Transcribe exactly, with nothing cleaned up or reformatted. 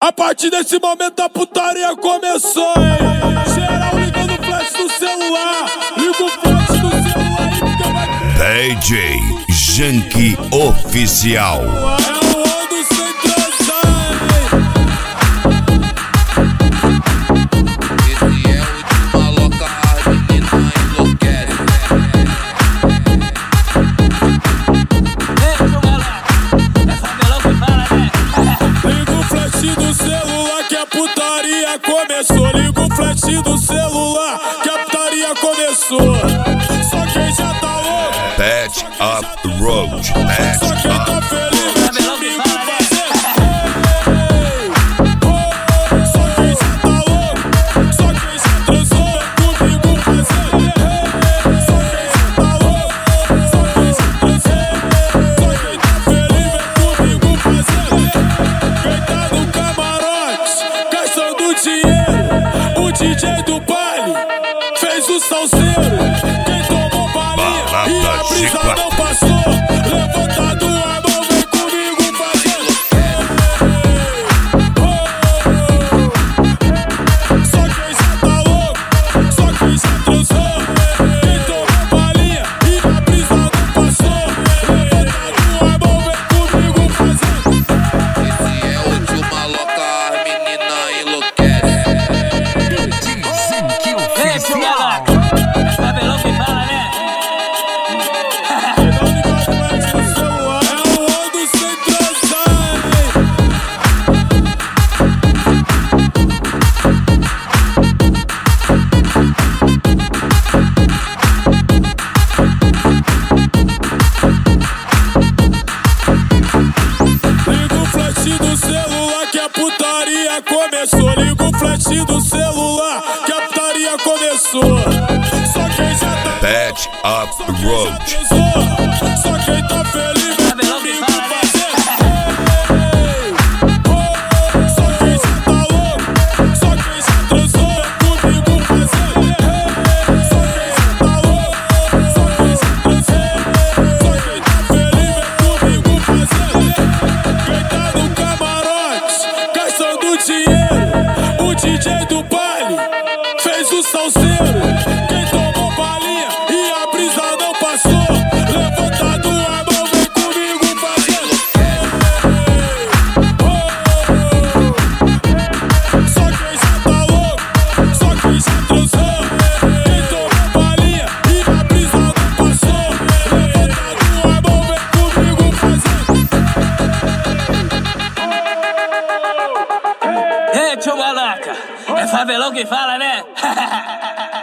A partir desse momento a putaria começou, hein? Geral ligando o flash do celular. Liga o flash do celular e fica mais... D J Junkie Oficial. É o Rodo sem transar, hein? Esse é o de maloca, a menina enlouquece. Liga o flash do celular que a putaria começou. Liga o flash do celular que a putaria começou. Só quem já tá louco, Patch Up Road. só Patch quem tá Up. feliz comigo fazer. Só quem já tá louco, só quem já transou comigo fazer. Só quem já tá louco, só quem já transou. Só quem tá feliz vem comigo fazer. Quem tá no camarote, gastando dinheiro. O D J do baile fez o salseiro. Quem tomou balinha e a brisa não passou. Levantado a mão, vem comigo fazer. Só quem já tá louco, só quem já transou. Quem tomou balinha e a brisa não passou. Levantado a mão, vem comigo fazer. Esse é o de maloca, a menina enlouquece. Ei, seu galaca, é cabelão que fala, né? Liga o flash do celular que a putaria começou. Liga o flash do celular que a putaria começou. Só quem já tá Patch Up Road. transou, só quem tá feliz vem comigo fazer. Só quem já tá louco, só quem já transou comigo fazer. Só quem já tá louco, só quem já transou. Só quem tá feliz vem comigo fazer. Quem tá no camarote, gastando dinheiro. O D J do baile fez o salseiro. Quem tomou balinha e a brisa não passou. Levantado a mão, vem comigo fazer. Só quem já tá louco, só quem já transou. Quem tomou balinha e a brisa não passou. Levantado a mão, vem comigo fazer. Ei, tio galaca, é favelão que fala, né?